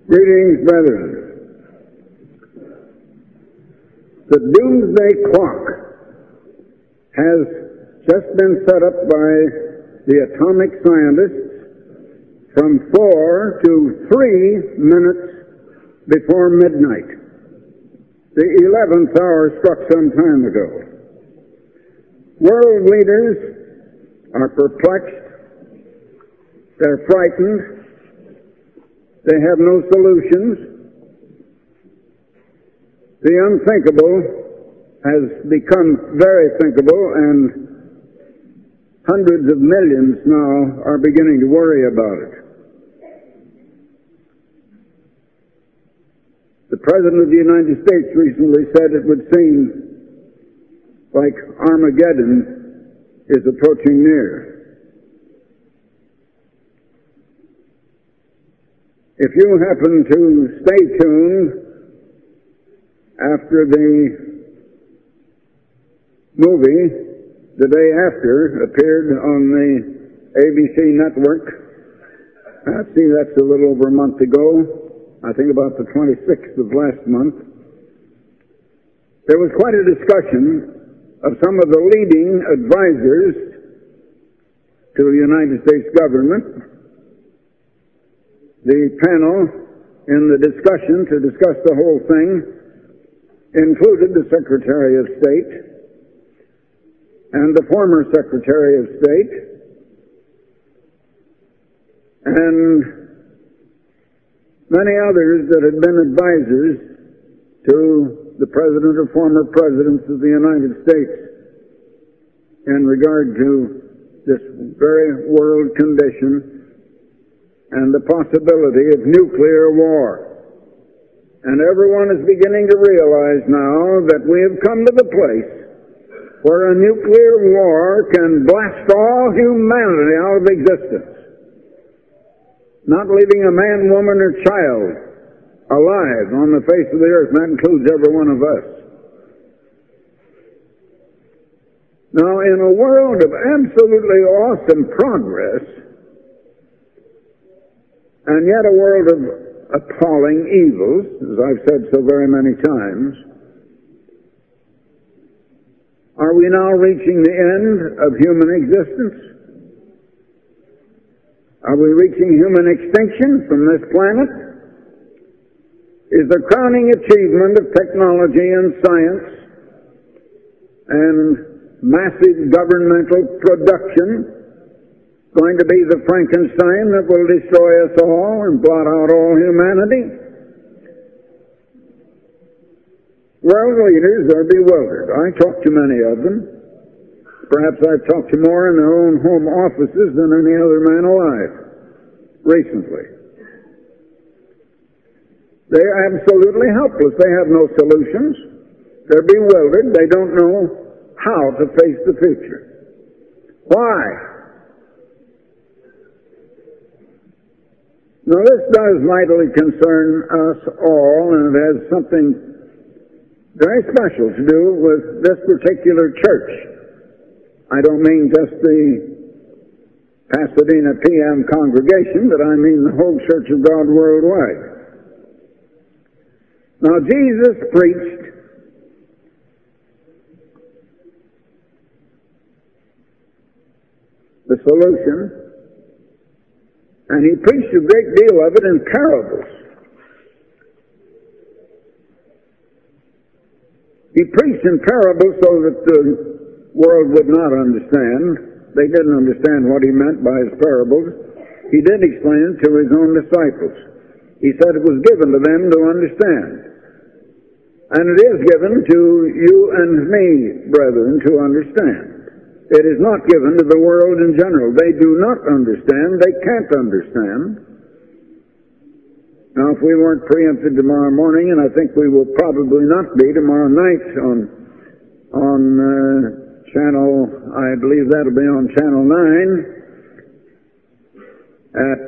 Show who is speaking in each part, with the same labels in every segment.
Speaker 1: Greetings, brethren. The doomsday clock has just been set up by the atomic scientists from 4 to 3 minutes before midnight. The 11th hour struck some time ago. World leaders are perplexed. They're frightened. They have no solutions. The unthinkable has become very thinkable, and hundreds of millions now are beginning to worry about it. The President of the United States recently said it would seem like Armageddon is approaching near. If you happen to stay tuned after the movie, The Day After, appeared on the ABC network, see, that's a little over a month ago, I think about the 26th of last month, there was quite a discussion of some of the leading advisors to the United States government. The panel in the discussion to discuss the whole thing included the Secretary of State and the former Secretary of State and many others that had been advisors to the President or former Presidents of the United States in regard to this very world condition and the possibility of nuclear war. And everyone is beginning to realize now that we have come to the place where a nuclear war can blast all humanity out of existence, not leaving a man, woman, or child alive on the face of the earth, and that includes every one of us. Now, in a world of absolutely awesome progress, and yet a world of appalling evils, as I've said so very many times, are we now reaching the end of human existence? Are we reaching human extinction from this planet? Is the crowning achievement of technology and science and massive governmental production going to be the Frankenstein that will destroy us all and blot out all humanity? World leaders are bewildered. I talk to many of them. Perhaps I've talked to more in their own home offices than any other man alive recently. They're absolutely helpless. They have no solutions. They're bewildered. They don't know how to face the future. Why? Now, this does mightily concern us all, and it has something very special to do with this particular church. I don't mean just the Pasadena PM congregation, but I mean the whole Church of God worldwide. Now, Jesus preached the solution, and he preached a great deal of it in parables. He preached in parables so that the world would not understand. They didn't understand what he meant by his parables. He did explain it to his own disciples. He said it was given to them to understand. And it is given to you and me, brethren, to understand. It is not given to the world in general. They do not understand. They can't understand. Now, if we weren't preempted tomorrow morning, and I think we will probably not be tomorrow night on channel, I believe that'll be on channel 9 at,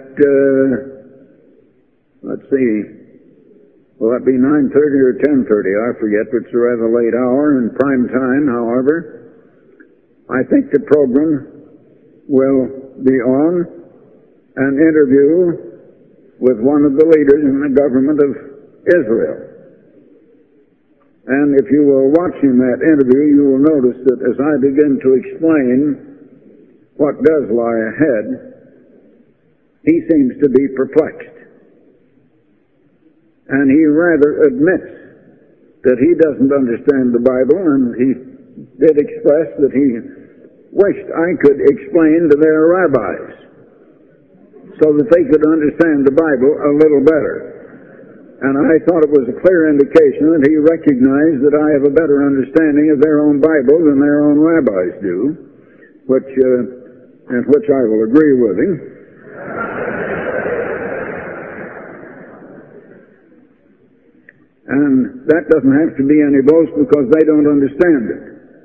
Speaker 1: let's see, will that be 9:30 or 10:30? I forget, but it's a rather late hour in prime time, however. I think the program will be on an interview with one of the leaders in the government of Israel. And if you were watching that interview, you will notice that as I begin to explain what does lie ahead, he seems to be perplexed. And he rather admits that he doesn't understand the Bible, and he did express that he wished I could explain to their rabbis so that they could understand the Bible a little better. And I thought it was a clear indication that he recognized that I have a better understanding of their own Bible than their own rabbis do, which I will agree with him. And that doesn't have to be any boast because they don't understand it.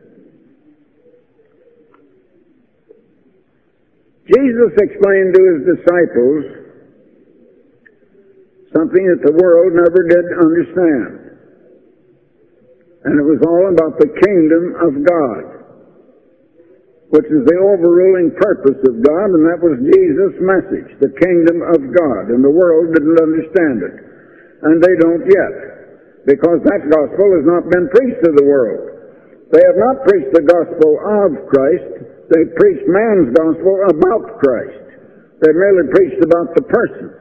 Speaker 1: Jesus explained to his disciples something that the world never did understand. And it was all about the kingdom of God, which is the overruling purpose of God, and that was Jesus' message, the kingdom of God. And the world didn't understand it. And they don't yet, because that gospel has not been preached to the world. They have not preached the gospel of Christ. They preached man's gospel about Christ. They merely preached about the person.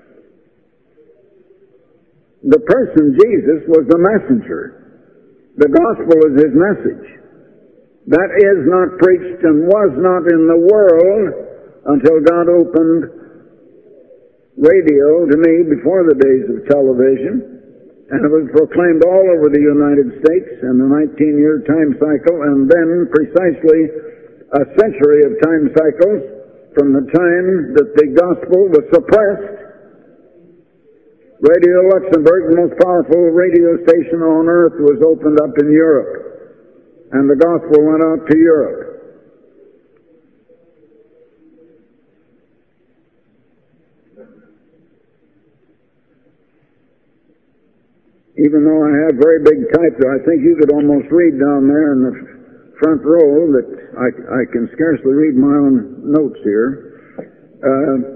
Speaker 1: The person, Jesus, was the messenger. The gospel is his message. That is not preached and was not in the world until God opened radio to me before the days of television. And it was proclaimed all over the United States in the 19-year time cycle, and then precisely a century of time cycles from the time that the gospel was suppressed. Radio Luxembourg, the most powerful radio station on earth, was opened up in Europe, and the gospel went out to Europe. Even though I have very big type there, I think you could almost read down there in the front row that I can scarcely read my own notes here.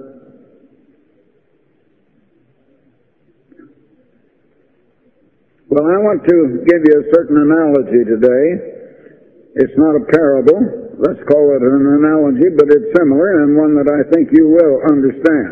Speaker 1: Well, I want to give you a certain analogy today. It's not a parable. Let's call it an analogy, but it's similar and one that I think you will understand.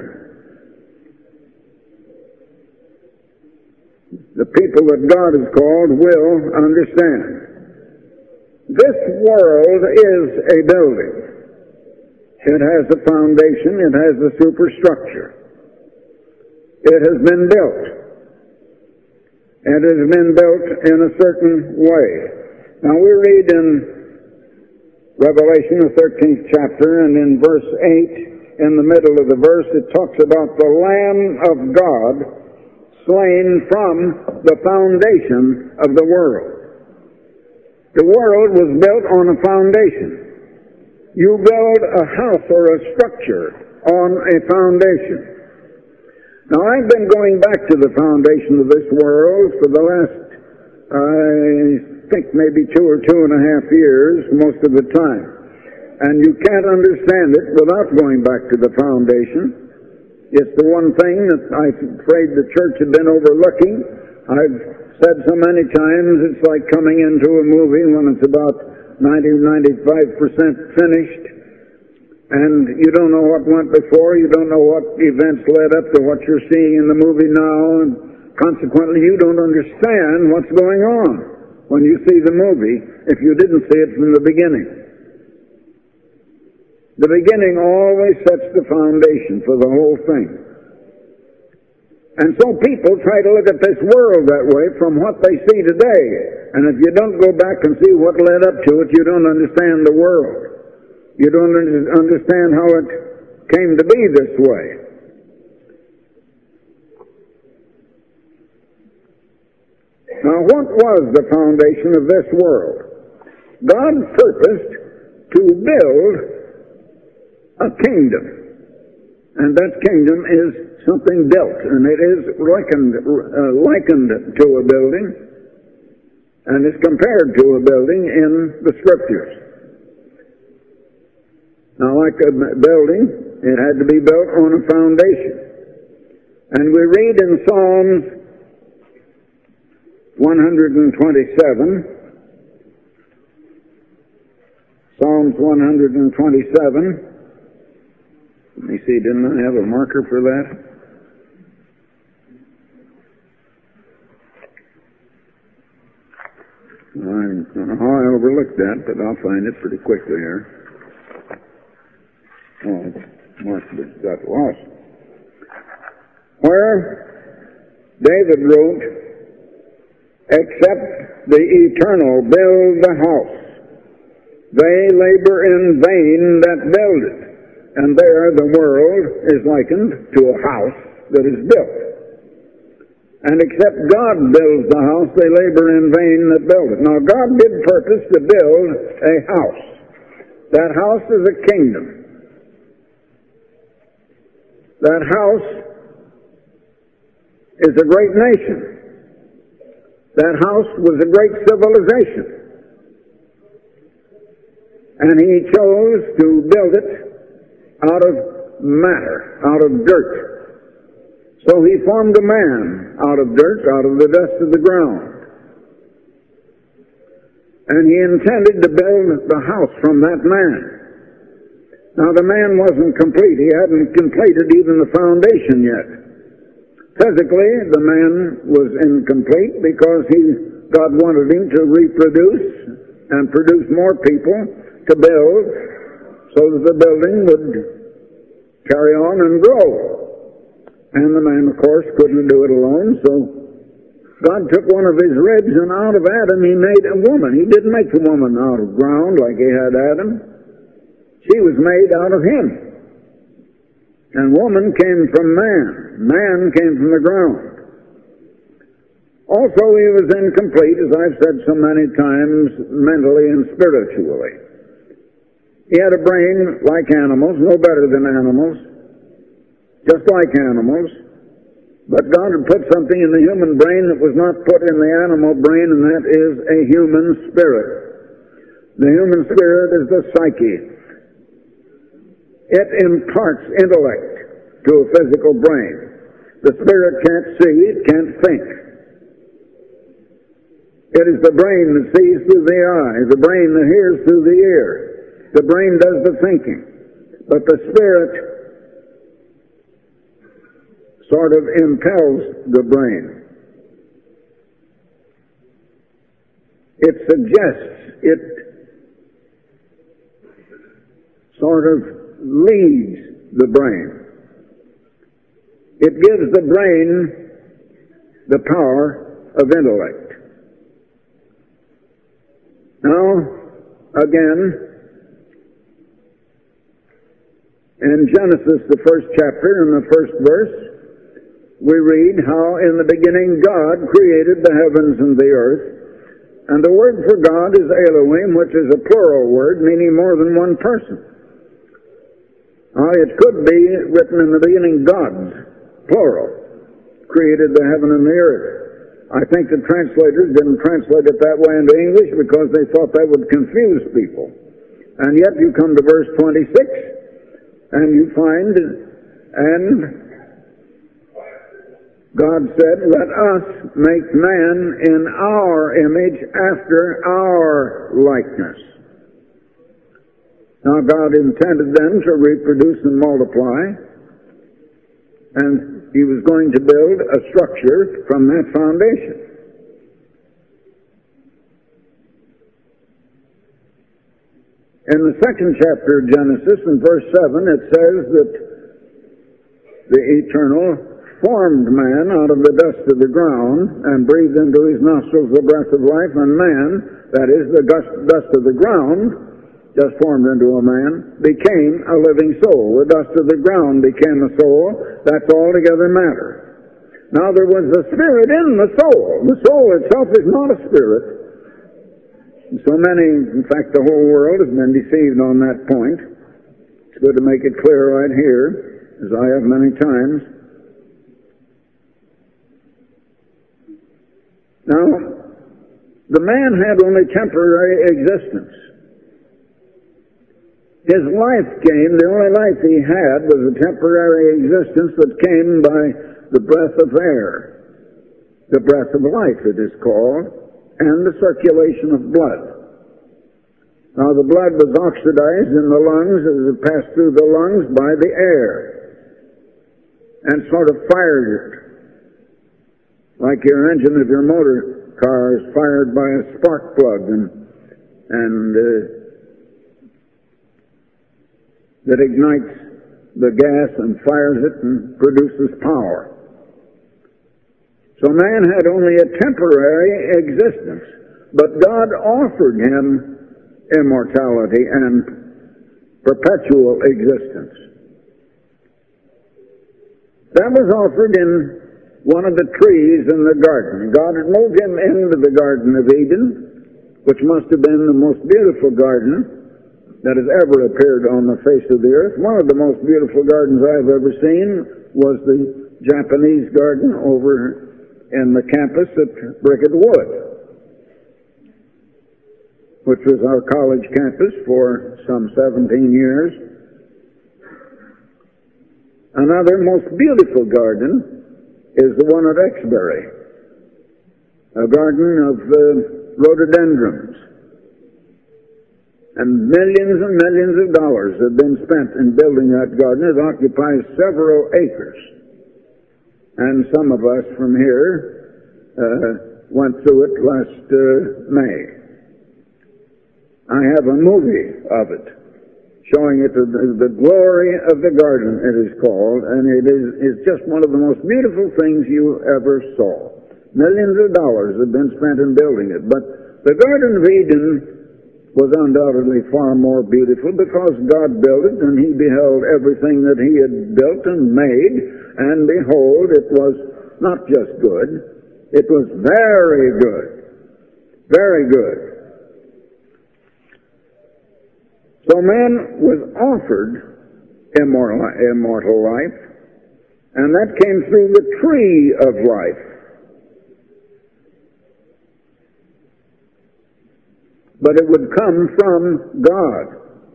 Speaker 1: The people that God has called will understand. This world is a building. It has a foundation. It has a superstructure. It has been built. And it has been built in a certain way. Now we read in Revelation, the 13th chapter, and in verse 8, in the middle of the verse, it talks about the Lamb of God slain from the foundation of the world. The world was built on a foundation. You build a house or a structure on a foundation. Now, I've been going back to the foundation of this world for the last, I think, maybe 2 or 2.5 years, most of the time. And you can't understand it without going back to the foundation. It's the one thing that I'm afraid the church had been overlooking. I've said so many times it's like coming into a movie when it's about 90-95% finished. And you don't know what went before, you don't know what events led up to what you're seeing in the movie now, and consequently you don't understand what's going on when you see the movie if you didn't see it from the beginning. The beginning always sets the foundation for the whole thing. And so people try to look at this world that way from what they see today. And if you don't go back and see what led up to it, you don't understand the world. You don't understand how it came to be this way. Now, what was the foundation of this world? God purposed to build a kingdom. And that kingdom is something built, and it is likened to a building, and is compared to a building in the Scriptures. Now, like a building, it had to be built on a foundation. And we read in Psalms 127, Psalms 127. Let me see, didn't I have a marker for that? I don't know how I overlooked that, but I'll find it pretty quickly here. Oh, it's marked, but it got lost. Where David wrote, "Except the Eternal build the house, they labor in vain that build it." And there the world is likened to a house that is built. And except God builds the house, they labor in vain that build it. Now, God did purpose to build a house. That house is a kingdom. That house is a great nation. That house was a great civilization. And He chose to build it out of matter, out of dirt. So He formed a man out of dirt, out of the dust of the ground. And He intended to build the house from that man. Now the man wasn't complete. He hadn't completed even the foundation yet. Physically, the man was incomplete because God wanted him to reproduce and produce more people to build so that the building would carry on and grow. And the man, of course, couldn't do it alone, so God took one of His ribs, and out of Adam He made a woman. He didn't make the woman out of ground like He had Adam. She was made out of Him. And woman came from man. Man came from the ground. Also, he was incomplete, as I've said so many times, mentally and spiritually. He had a brain like animals, no better than animals, just like animals. But God had put something in the human brain that was not put in the animal brain, and that is a human spirit. The human spirit is the psyche. It imparts intellect to a physical brain. The spirit can't see, it can't think. It is the brain that sees through the eye, the brain that hears through the ear. The brain does the thinking. But the spirit sort of impels the brain. It suggests, it sort of leads the brain. It gives the brain the power of intellect. Now, again, in Genesis, the first chapter, in the first verse, we read how in the beginning God created the heavens and the earth. And the word for God is Elohim, which is a plural word, meaning more than one person. Now, it could be written in the beginning, gods, plural, created the heaven and the earth. I think the translators didn't translate it that way into English because they thought that would confuse people. And yet you come to verse 26, and you find, and God said, "Let us make man in our image, after our likeness." Now God intended them to reproduce and multiply, and He was going to build a structure from that foundation. In the second chapter of Genesis, in verse 7, it says that the Eternal formed man out of the dust of the ground and breathed into his nostrils the breath of life, and man, that is, the dust of the ground, just formed into a man, became a living soul. The dust of the ground became a soul. That's altogether matter. Now there was a spirit in the soul. The soul itself is not a spirit. So many, in fact the whole world has been deceived on that point. It's good to make it clear right here, as I have many times. Now, the man had only temporary existence. His life came, the only life he had was a temporary existence that came by the breath of air, the breath of life it is called, and the circulation of blood. Now the blood was oxidized in the lungs as it passed through the lungs by the air and sort of fired it. Like your engine of your motor car is fired by a spark plug and that ignites the gas and fires it and produces power. So man had only a temporary existence, but God offered him immortality and perpetual existence. That was offered in one of the trees in the garden. God had moved him into the Garden of Eden, which must have been the most beautiful garden that has ever appeared on the face of the earth. One of the most beautiful gardens I've ever seen was the Japanese garden over in the campus at Bricket Wood, which was our college campus for some 17 years. Another most beautiful garden is the one at Exbury, a garden of rhododendrons. And millions of dollars have been spent in building that garden. It occupies several acres. And some of us from here went through it last May. I have a movie of it, showing it the glory of the garden, it is called, and it's just one of the most beautiful things you ever saw. Millions of dollars have been spent in building it, but the Garden of Eden was undoubtedly far more beautiful because God built it, and he beheld everything that he had built and made, and behold, it was not just good, it was very good. Very good. So man was offered immortal life, and that came through the tree of life. But it would come from God.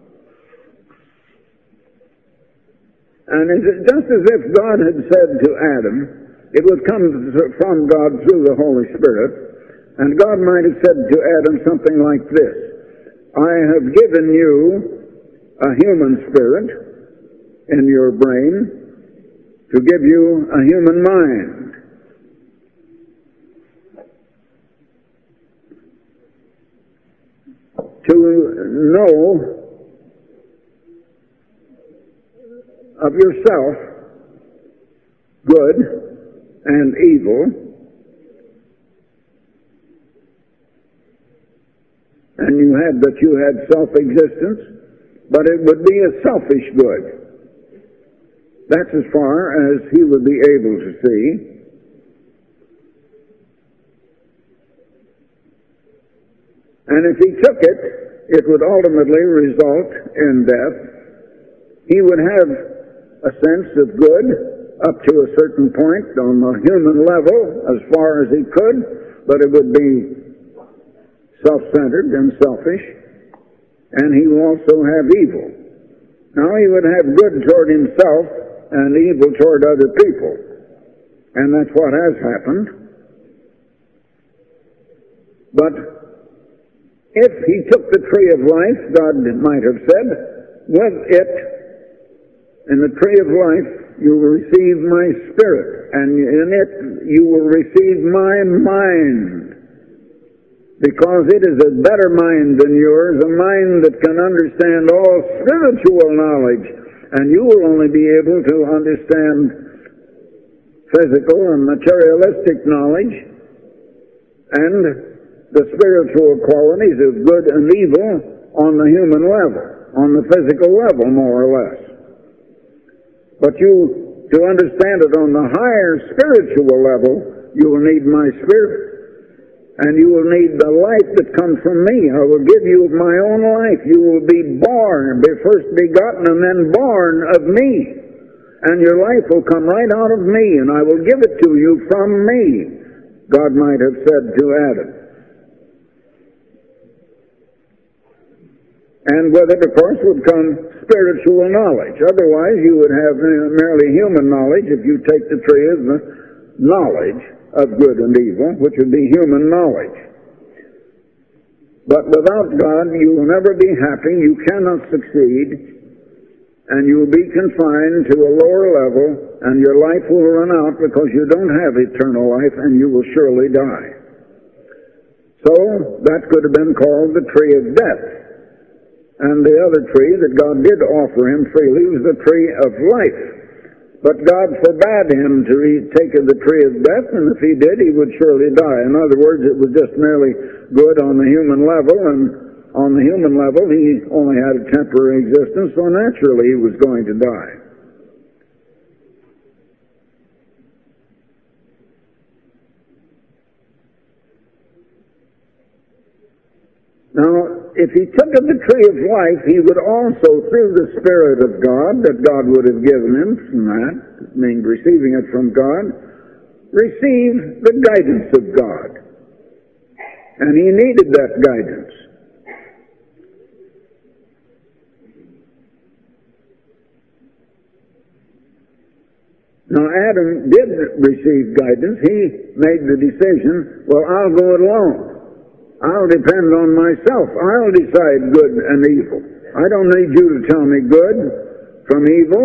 Speaker 1: And just as if God had said to Adam, it would come from God through the Holy Spirit, and God might have said to Adam something like this: I have given you a human spirit in your brain to give you a human mind. To know of yourself good and evil, and you had self-existence, but it would be a selfish good. That's as far as he would be able to see. And if he took it, it would ultimately result in death. He would have a sense of good up to a certain point on the human level, as far as he could, but it would be self-centered and selfish, and he would also have evil. Now he would have good toward himself and evil toward other people, and that's what has happened. But if he took the tree of life, God might have said, with it, in the tree of life, you will receive my spirit, and in it you will receive my mind, because it is a better mind than yours, a mind that can understand all spiritual knowledge, and you will only be able to understand physical and materialistic knowledge, and the spiritual qualities of good and evil on the human level, on the physical level, more or less. But to understand it on the higher spiritual level, you will need my spirit, and you will need the life that comes from me. I will give you my own life. You will be born, be first begotten, and then born of me. And your life will come right out of me, and I will give it to you from me, God might have said to Adam. And with it, of course, would come spiritual knowledge. Otherwise, you would have merely human knowledge if you take the tree of the knowledge of good and evil, which would be human knowledge. But without God, you will never be happy, you cannot succeed, and you will be confined to a lower level, and your life will run out because you don't have eternal life, and you will surely die. So, that could have been called the tree of death. And the other tree that God did offer him freely was the tree of life. But God forbade him to take of the tree of death, and if he did, he would surely die. In other words, it was just merely good on the human level, and on the human level, he only had a temporary existence, so naturally he was going to die. Now, if he took of the tree of life, he would also, through the Spirit of God, that God would have given him from that, meaning receiving it from God, receive the guidance of God. And he needed that guidance. Now, Adam did receive guidance. He made the decision, well, I'll go it alone. I'll depend on myself. I'll decide good and evil. I don't need you to tell me good from evil.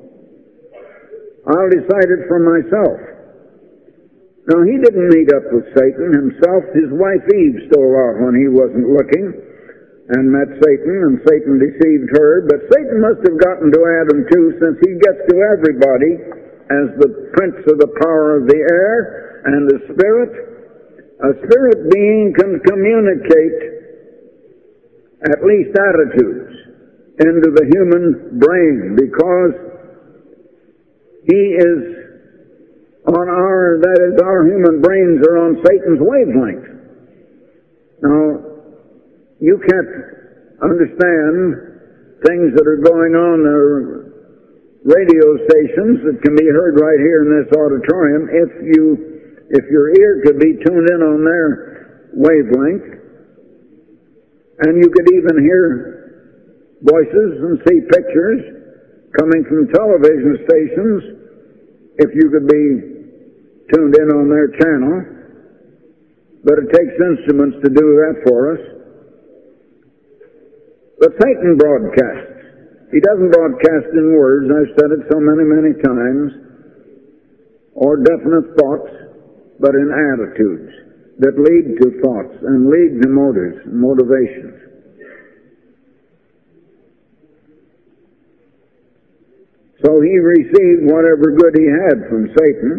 Speaker 1: I'll decide it for myself. Now, he didn't meet up with Satan himself. His wife Eve stole out when he wasn't looking and met Satan, and Satan deceived her. But Satan must have gotten to Adam too, since he gets to everybody as the prince of the power of the air and the spirit. A spirit being can communicate at least attitudes into the human brain, because he is on our human brains are on Satan's wavelength. Now, you can't understand things that are going on radio stations that can be heard right here in this auditorium if your ear could be tuned in on their wavelength, and you could even hear voices and see pictures coming from television stations if you could be tuned in on their channel. But it takes instruments to do that for us. But Satan broadcasts. He doesn't broadcast in words, I've said it so many, many times, or definite thoughts, but in attitudes that lead to thoughts and lead to motives and motivations. So he received whatever good he had from Satan,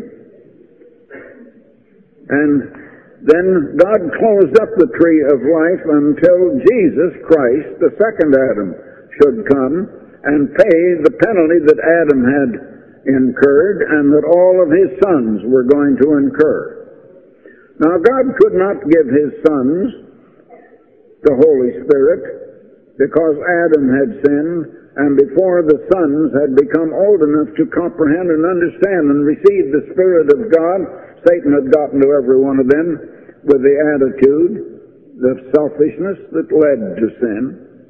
Speaker 1: and then God closed up the tree of life until Jesus Christ, the second Adam, should come and pay the penalty that Adam had incurred and that all of his sons were going to incur. Now, God could not give his sons the Holy Spirit because Adam had sinned, and before the sons had become old enough to comprehend and understand and receive the Spirit of God, Satan had gotten to every one of them with the attitude, the selfishness that led to sin.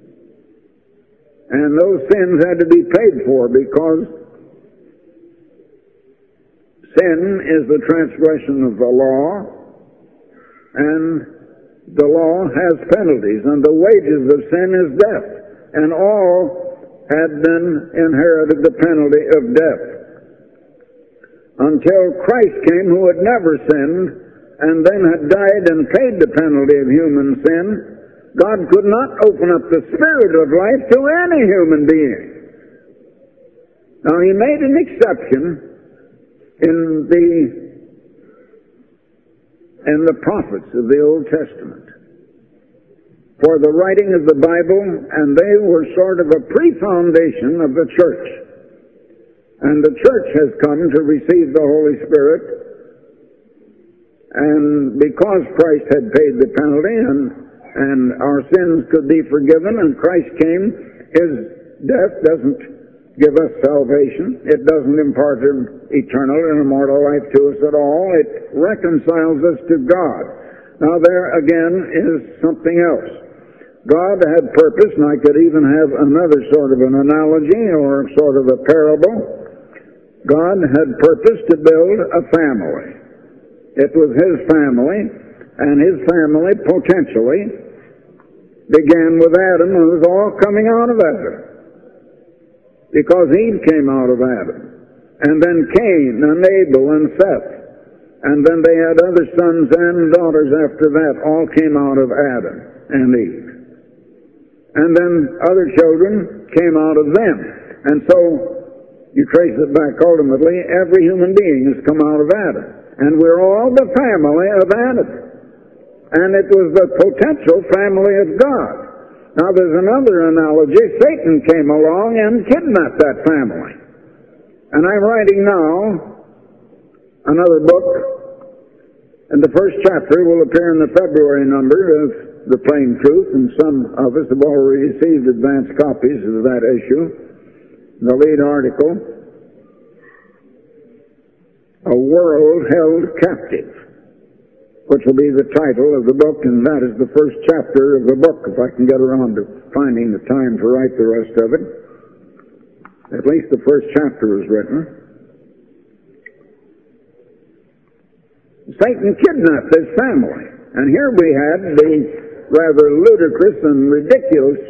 Speaker 1: And those sins had to be paid for, because sin is the transgression of the law, and the law has penalties, and the wages of sin is death. And all had then inherited the penalty of death. Until Christ came, who had never sinned, and then had died and paid the penalty of human sin, God could not open up the Spirit of life to any human being. Now, he made an exception in the prophets of the Old Testament for the writing of the Bible, and they were sort of a pre-foundation of the church. And the church has come to receive the Holy Spirit, and because Christ had paid the penalty and our sins could be forgiven, and Christ came, his death doesn't give us salvation. It doesn't impart an eternal and immortal life to us at all. It reconciles us to God. Now, there again is something else. God had purpose, and I could even have another sort of an analogy or sort of a parable. God had purpose to build a family. It was His family, and His family potentially began with Adam, and it was all coming out of Adam, because Eve came out of Adam, and then Cain and Abel and Seth, and then they had other sons and daughters after that, all came out of Adam and Eve. And then other children came out of them. And so, you trace it back ultimately, every human being has come out of Adam. And we're all the family of Adam. And it was the potential family of God. Now there's another analogy. Satan came along and kidnapped that family. And I'm writing now another book, and the first chapter will appear in the February number of The Plain Truth, and some of us have already received advance copies of that issue. The lead article, A World Held Captive, which will be the title of the book, and that is the first chapter of the book, if I can get around to finding the time to write the rest of it. At least the first chapter is written. Satan kidnapped his family, and here we had the rather ludicrous and ridiculous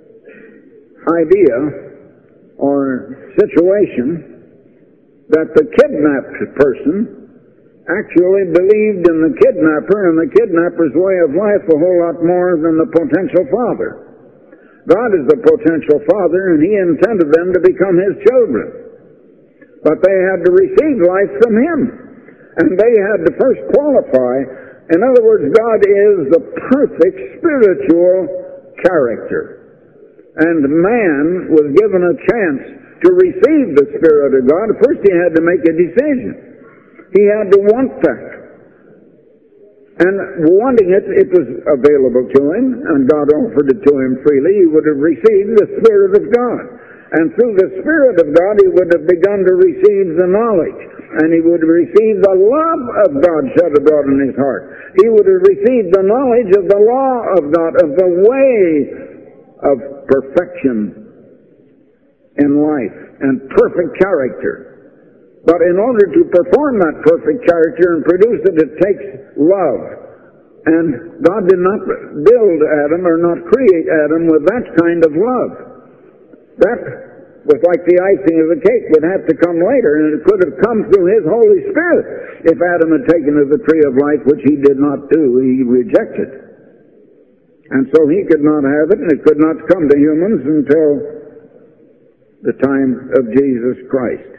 Speaker 1: idea or situation that the kidnapped person actually believed in the kidnapper and the kidnapper's way of life a whole lot more than the potential father. God is the potential father, and He intended them to become His children. But they had to receive life from Him, and they had to first qualify. In other words, God is the perfect spiritual character. And man was given a chance to receive the Spirit of God. First he had to make a decision. He had to want that. And wanting it, it was available to him, and God offered it to him freely. He would have received the Spirit of God. And through the Spirit of God, he would have begun to receive the knowledge. And he would receive the love of God shed abroad in his heart. He would have received the knowledge of the law of God, of the way of perfection in life and perfect character. But in order to perform that perfect character and produce it, it takes love. And God did not build Adam or not create Adam with that kind of love. That was like the icing of the cake, would have to come later, and it could have come through His Holy Spirit if Adam had taken of the tree of life, which he did not do. He rejected. And so he could not have it, and it could not come to humans until the time of Jesus Christ.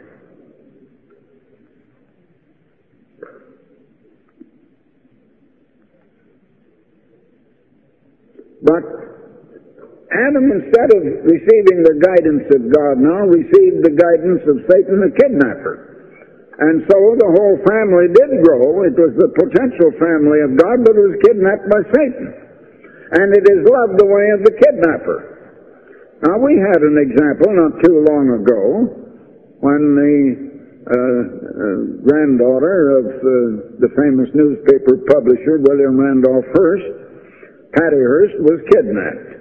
Speaker 1: But Adam, instead of receiving the guidance of God now, received the guidance of Satan the kidnapper. And so the whole family did grow. It was the potential family of God, but it was kidnapped by Satan. And it is loved the way of the kidnapper. Now, we had an example not too long ago when the granddaughter of the famous newspaper publisher, William Randolph Hearst, Patty Hearst, was kidnapped.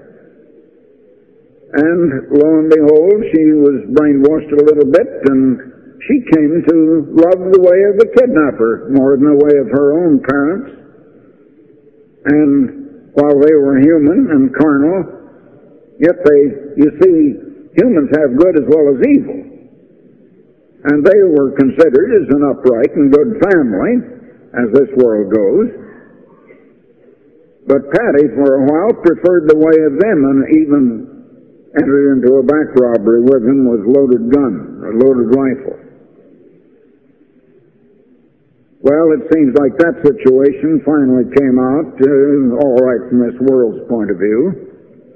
Speaker 1: And lo and behold, she was brainwashed a little bit, and she came to love the way of the kidnapper more than the way of her own parents. And while they were human and carnal, yet you see, humans have good as well as evil. And they were considered as an upright and good family, as this world goes. But Patty, for a while, preferred the way of them, and even entered into a bank robbery with him with a loaded gun, a loaded rifle. Well, it seems like that situation finally came out all right from this world's point of view.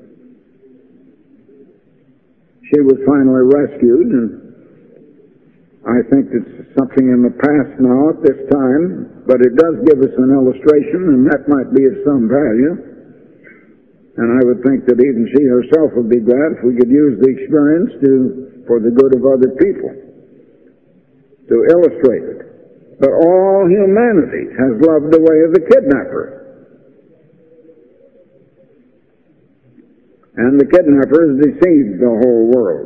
Speaker 1: She was finally rescued, and I think it's something in the past now at this time, but it does give us an illustration, and that might be of some value. And I would think that even she herself would be glad if we could use the experience for the good of other people, to illustrate it. But all humanity has loved the way of the kidnapper. and the kidnappers deceived the whole world.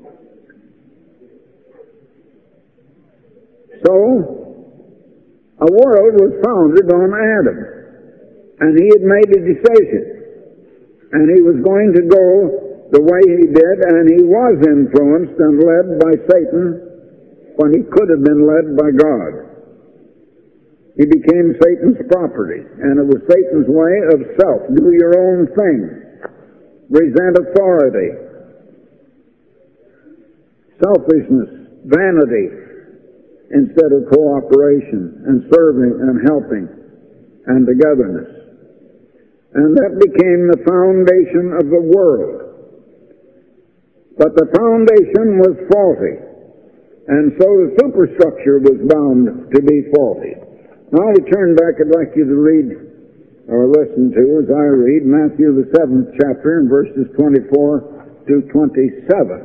Speaker 1: So, a world was founded on Adam, and he had made a decision, and he was going to go the way he did, and he was influenced and led by Satan when he could have been led by God. He became Satan's property, and it was Satan's way of self. Do your own thing. Resent authority. Selfishness, vanity, instead of cooperation and serving and helping and togetherness. And that became the foundation of the world. But the foundation was faulty, and so the superstructure was bound to be faulty. Now we turn back. I'd like you to read or listen to, as I read, Matthew the 7th chapter and verses 24 to 27.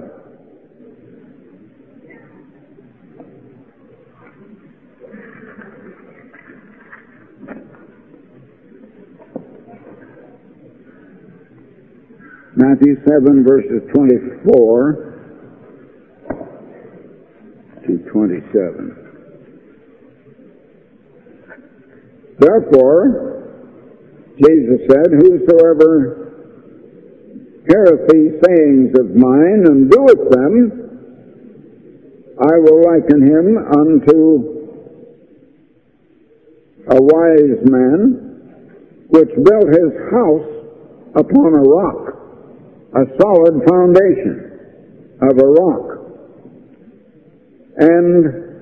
Speaker 1: Matthew 7, verses 24 to 27. Therefore, Jesus said, whosoever heareth these sayings of mine and doeth them, I will liken him unto a wise man which built his house upon a rock, a solid foundation of a rock. And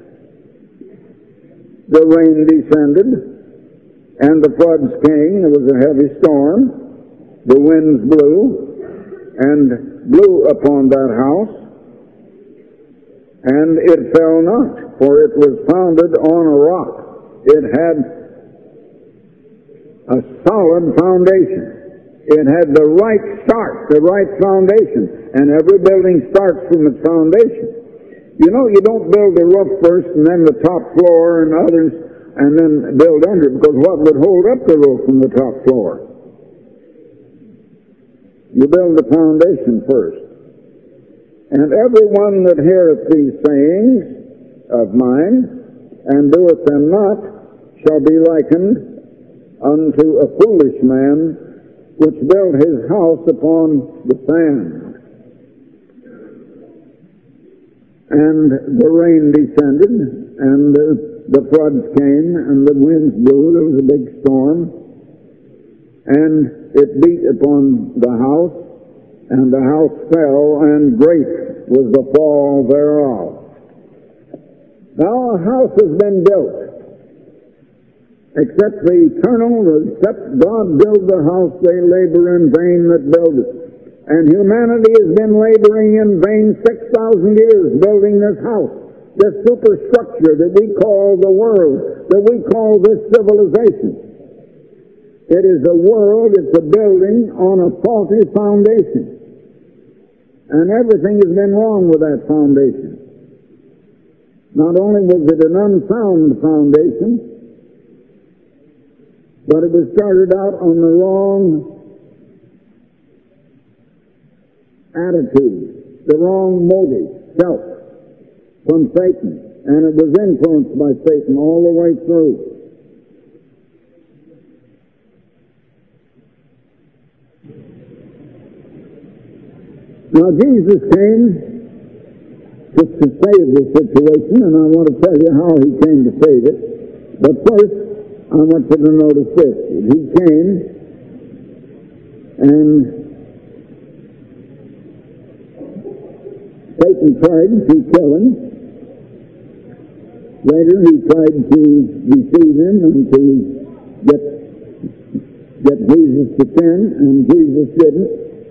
Speaker 1: the rain descended, and the floods came. There was a heavy storm. The winds blew upon that house, and it fell not, for it was founded on a rock. It had a solid foundation. It had the right start, the right foundation, and every building starts from its foundation. You know, you don't build the roof first and then the top floor and others and then build under it, because what would hold up the roof from the top floor? You build the foundation first. And everyone that heareth these sayings of mine and doeth them not shall be likened unto a foolish man which built his house upon the sand. And the rain descended, and the floods came, and the winds blew. There was a big storm, and it beat upon the house, and the house fell, and great was the fall thereof. Now a house has been built. Except the eternal, except God build the house, they labor in vain that build it. And humanity has been laboring in vain 6,000 years building this house, this superstructure that we call the world, that we call this civilization. It is a world, it's a building on a faulty foundation. And everything has been wrong with that foundation. Not only was it an unsound foundation, but it was started out on the wrong attitude, the wrong motive, self, from Satan. And it was influenced by Satan all the way through. Now Jesus came just to save the situation, and I want to tell you how he came to save it. But first, I want you to notice this. He came, and Satan tried to kill him. Later, he tried to deceive him and to get Jesus to sin, and Jesus didn't.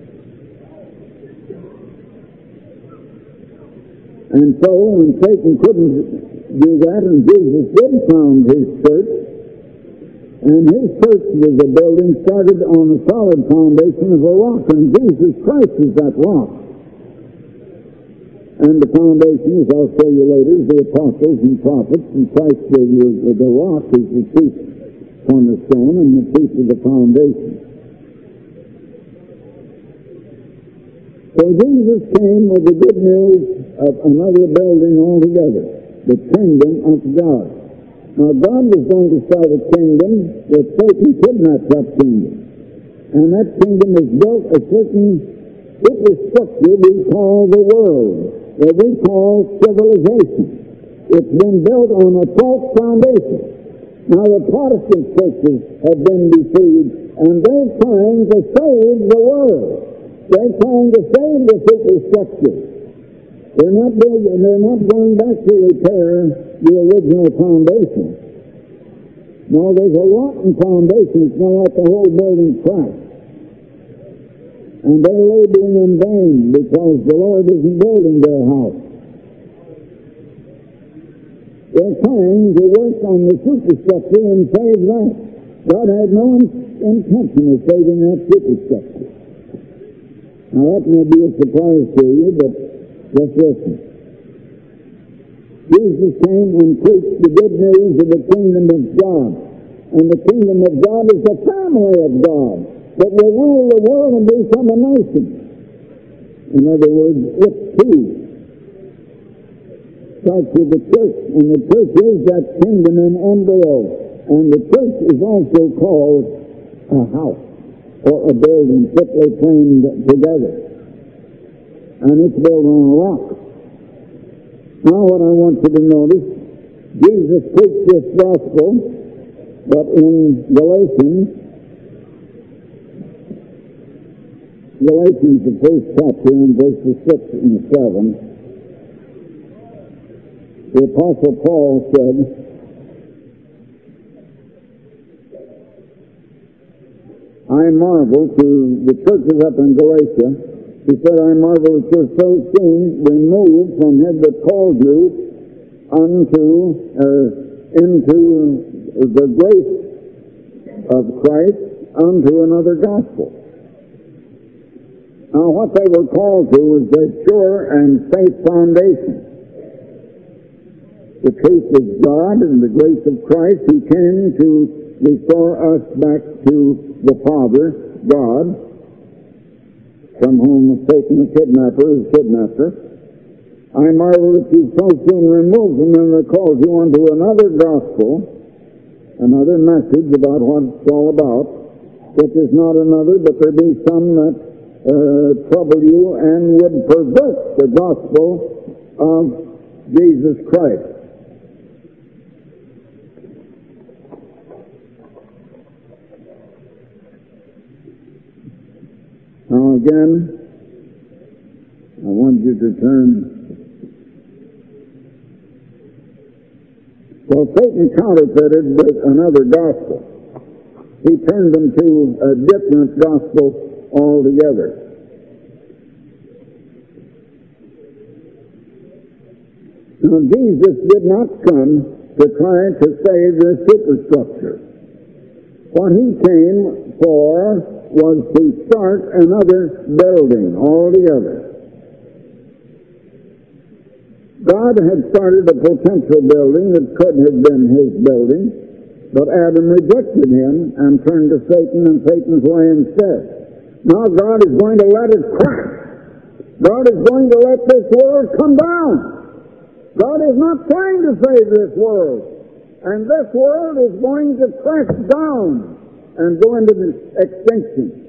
Speaker 1: And so, when Satan couldn't do that, and Jesus did found his church, and his church was a building started on a solid foundation of a rock, and Jesus Christ is that rock. And the foundation, as I'll show you later, is the apostles and prophets, and Christ, the rock, is the chief cornerstone and the chief of the foundation. So Jesus came with the good news of another building altogether, the kingdom of God. Now God was going to start a kingdom that Satan kidnapped that kingdom. And that kingdom is built a certain superstructure we call the world, that we call civilization. It's been built on a false foundation. Now the Protestant churches have been deceived, and they're trying to save the world. They're trying to save the superstructure. They're not going back to repair the original foundation. No, there's a rotten foundation. It's not like the whole building cracked. And they're laboring in vain because the Lord isn't building their house. They're trying to work on the superstructure and save that. God had no intention of saving that superstructure. Now that may be a surprise to you, but just listen. Jesus came and preached the good news of the kingdom of God. And the kingdom of God is the family of God that will rule the world and become a nation. In other words, it too starts with the church, and the church is that kingdom in embryo. And the church is also called a house or a building fitly framed together. And it's built on a rock. Now what I want you to notice, Jesus preached this gospel, but in Galatians, the first chapter, in verses 6 and 7, the Apostle Paul said, I marvel to the churches up in Galatia. He said, I marvel that you're so soon removed from him that called you into the grace of Christ unto another gospel. Now what they were called to was the sure and safe foundation. The truth is God and the grace of Christ, who came to restore us back to the Father, God, from whom Satan the kidnapper has kidnapped us. I marvel that you so soon removed from him that called you unto another gospel, another message about what it's all about, which is not another, but there be some that trouble you and would pervert the gospel of Jesus Christ. Now again, I want you to turn. Well, Satan counterfeited with another gospel. He turned them to a different gospel altogether. Now, Jesus did not come to try to save the superstructure. What he came for was to start another building altogether. God had started a potential building that could have been his building, but Adam rejected him and turned to Satan and Satan's way instead. Now God is going to let it crash. God is going to let this world come down. God is not trying to save this world. And this world is going to crash down and go into extinction.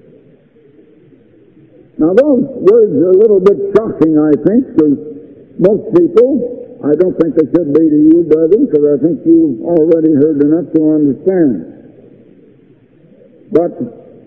Speaker 1: Now those words are a little bit shocking, I think, to most people. I don't think they should be to you, brethren, because I think you've already heard enough to understand. But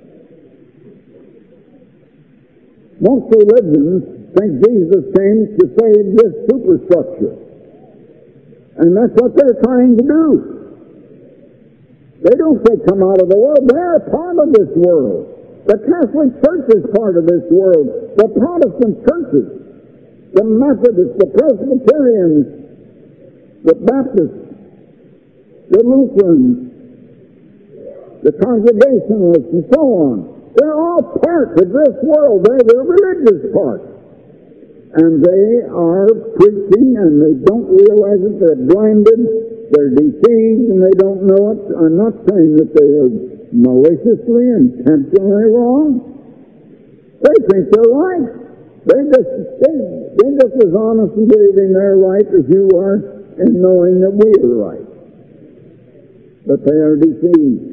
Speaker 1: most religions think Jesus came to save this superstructure. And that's what they're trying to do. They don't say come out of the world. They're a part of this world. The Catholic Church is part of this world. The Protestant churches, the Methodists, the Presbyterians, the Baptists, the Lutherans, the Congregationalists, and so on. They're all part of this world. They're the religious part. And they are preaching, and they don't realize it. They're blinded, they're deceived, and they don't know it. I'm not saying that they are maliciously, intentionally wrong. They think they're right. They're just as honest in believing they're right as you are in knowing that we are right. But they are deceived.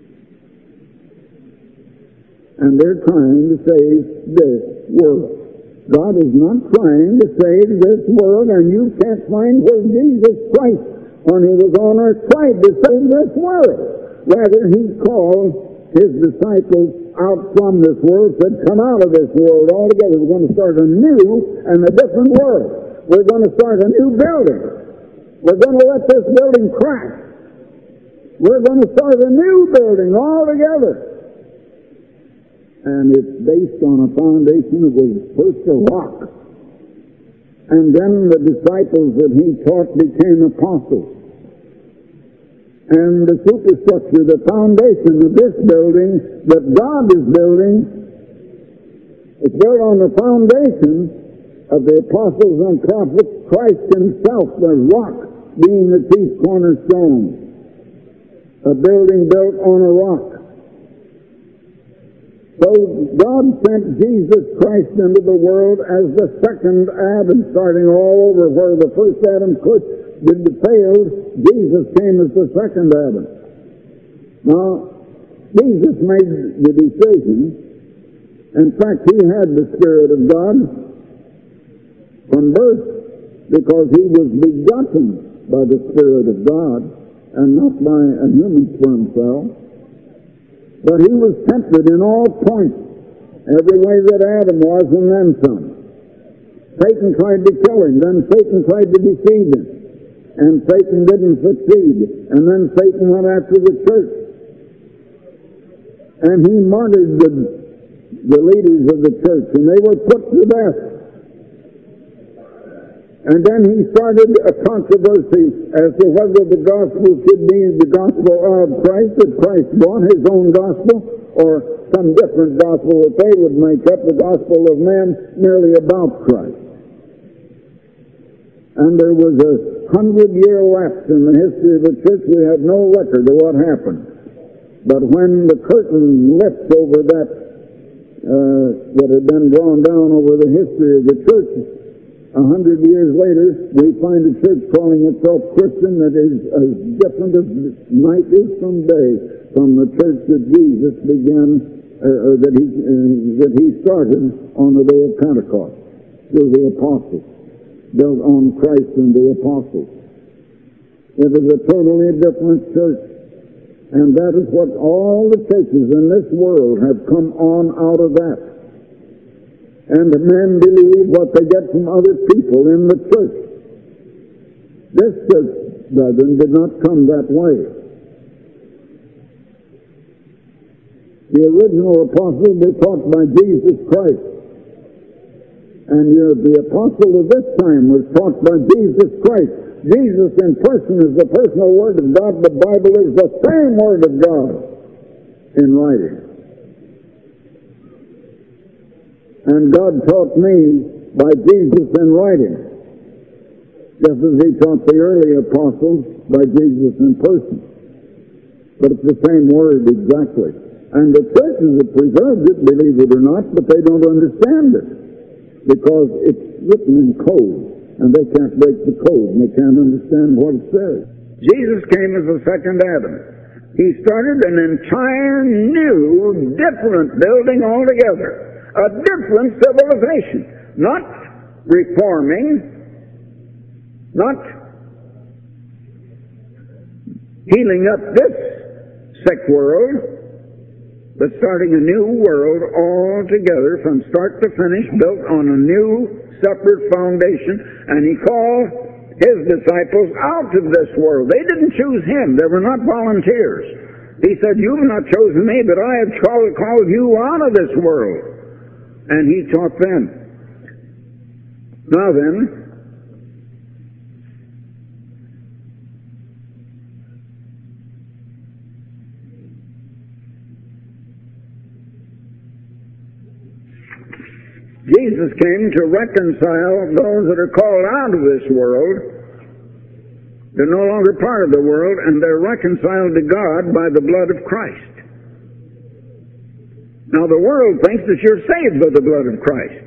Speaker 1: And they're trying to save this world. God is not trying to save this world, and you can't find where Jesus Christ, when he was on earth, tried to save this world. Rather, he called his disciples out from this world, said, come out of this world altogether. We're going to start a new and a different world. We're going to start a new building. We're going to let this building crash. We're going to start a new building altogether. And it's based on a foundation that was first a rock. And then the disciples that he taught became apostles. And the superstructure, the foundation of this building that God is building, is built on the foundation of the apostles and prophets, Christ himself, the rock being the chief cornerstone. A building built on a rock. So God sent Jesus Christ into the world as the second Adam, starting all over where the first Adam did failed. Jesus came as the second Adam. Now, Jesus made the decision. In fact, he had the Spirit of God from birth because he was begotten by the Spirit of God and not by a human sperm cell. But he was tempted in all points, every way that Adam was, and then some. Satan tried to kill him, then Satan tried to deceive him, and Satan didn't succeed, and then Satan went after the church. And he martyred the leaders of the church, and they were put to death. And then he started a controversy as to whether the gospel should be the gospel of Christ, that Christ brought his own gospel, or some different gospel that they would make up, the gospel of man merely about Christ. And there was a 100-year lapse in the history of the church. We have no record of what happened. But when the curtain lifts over that had been drawn down over the history of the church, 100 years later, we find a church calling itself Christian that is as different as night is from day from the church that Jesus began, that he started on the day of Pentecost, through the apostles, built on Christ and the apostles. It is a totally different church, and that is what all the churches in this world have come on out of that. And men believe what they get from other people in the church. This church, brethren, did not come that way. The original apostles were taught by Jesus Christ. And the apostle of this time was taught by Jesus Christ. Jesus in person is the personal Word of God. The Bible is the same Word of God in writing. And God taught me by Jesus in writing, just as he taught the early apostles by Jesus in person. But it's the same word exactly. And the churches have preserved it, believe it or not, but they don't understand it because it's written in code, and they can't break the code, and they can't understand what it says. Jesus came as the second Adam. He started an entire new, different building altogether. A different civilization, not reforming, not healing up this sick world, but starting a new world altogether from start to finish, built on a new separate foundation. And he called his disciples out of this world. They didn't choose him. They were not volunteers. He said, you've not chosen me, but I have called you out of this world. And he taught them. Now then, Jesus came to reconcile those that are called out of this world. They're no longer part of the world, and they're reconciled to God by the blood of Christ. Now, the world thinks that you're saved by the blood of Christ.